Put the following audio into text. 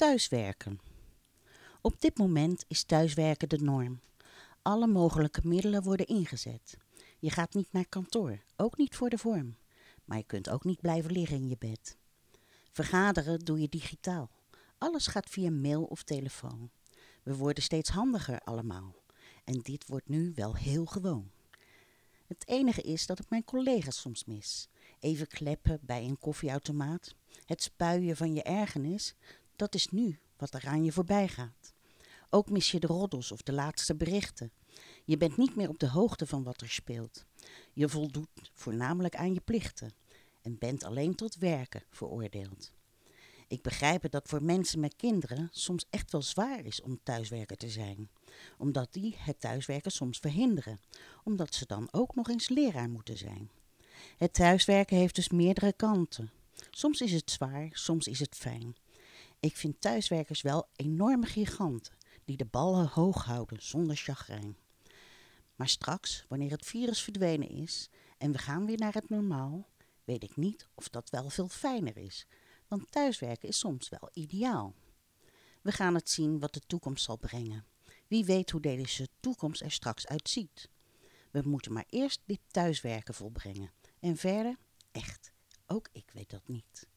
Thuiswerken. Op dit moment is thuiswerken de norm. Alle mogelijke middelen worden ingezet. Je gaat niet naar kantoor, ook niet voor de vorm. Maar je kunt ook niet blijven liggen in je bed. Vergaderen doe je digitaal. Alles gaat via mail of telefoon. We worden steeds handiger allemaal. En dit wordt nu wel heel gewoon. Het enige is dat ik mijn collega's soms mis. Even kleppen bij een koffieautomaat. Het spuien van je ergernis, dat is nu wat er aan je voorbij gaat. Ook mis je de roddels of de laatste berichten. Je bent niet meer op de hoogte van wat er speelt. Je voldoet voornamelijk aan je plichten en bent alleen tot werken veroordeeld. Ik begrijp het dat voor mensen met kinderen soms echt wel zwaar is om thuiswerker te zijn. Omdat die het thuiswerken soms verhinderen. Omdat ze dan ook nog eens leraar moeten zijn. Het thuiswerken heeft dus meerdere kanten. Soms is het zwaar, soms is het fijn. Ik vind thuiswerkers wel enorme giganten die de ballen hoog houden zonder chagrijn. Maar straks, wanneer het virus verdwenen is en we gaan weer naar het normaal, weet ik niet of dat wel veel fijner is. Want thuiswerken is soms wel ideaal. We gaan het zien wat de toekomst zal brengen. Wie weet hoe deze toekomst er straks uitziet. We moeten maar eerst dit thuiswerken volbrengen. En verder, echt, ook ik weet dat niet.